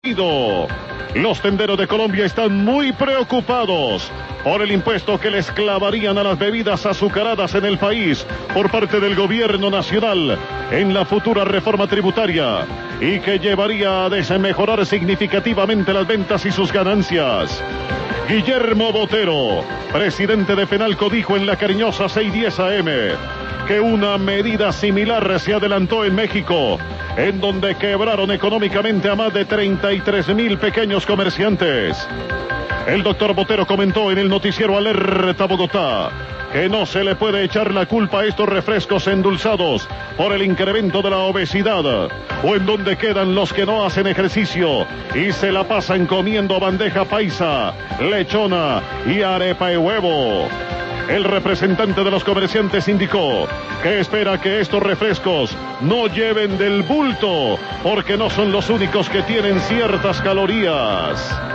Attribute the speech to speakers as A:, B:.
A: Los tenderos de Colombia están muy preocupados por el impuesto que les clavarían a las bebidas azucaradas en el país por parte del gobierno nacional en la futura reforma tributaria y que llevaría a desmejorar significativamente las ventas y sus ganancias. Guillermo Botero, presidente de FENALCO, dijo en la cariñosa 610 AM que una medida similar se adelantó en México, en donde quebraron económicamente a más de 33,000 pequeños comerciantes. El doctor Botero comentó en el noticiero Alerta Bogotá que no se le puede echar la culpa a estos refrescos endulzados por el incremento de la obesidad, o en donde quedan los que no hacen ejercicio y se la pasan comiendo bandeja paisa, lechona y arepa y huevo. El representante de los comerciantes indicó que espera que estos refrescos no lleven del bulto, porque no son los únicos que tienen ciertas calorías.